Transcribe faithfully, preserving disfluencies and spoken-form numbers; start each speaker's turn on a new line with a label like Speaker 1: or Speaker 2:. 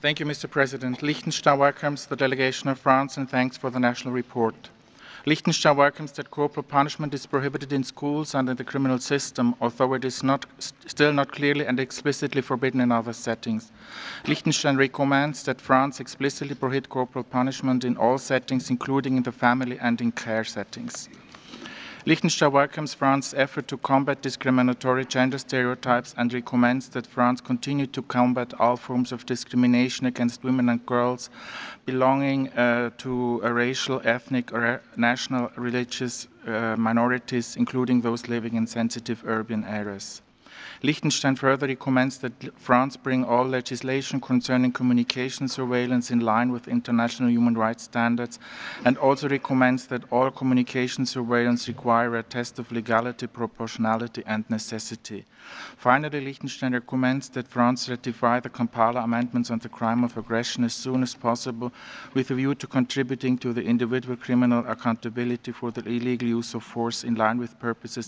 Speaker 1: Thank you, Mister President. Liechtenstein welcomes the delegation of France and thanks for the national report. Liechtenstein welcomes that corporal punishment is prohibited in schools and in the criminal system, although it is not, still not clearly and explicitly forbidden in other settings. Liechtenstein recommends that France explicitly prohibit corporal punishment in all settings, including in the family and in care settings. Liechtenstein welcomes France's effort to combat discriminatory gender stereotypes and recommends that France continue to combat all forms of discrimination against women and girls belonging uh, to a racial, ethnic, or national religious uh, minorities, including those living in sensitive urban areas. Liechtenstein further recommends that France bring all legislation concerning communication surveillance in line with international human rights standards, and also recommends that all communication surveillance require a test of legality, proportionality, and necessity. Finally, Liechtenstein recommends that France ratify the Kampala amendments on the crime of aggression as soon as possible, with a view to contributing to the individual criminal accountability for the illegal use of force in line with purposes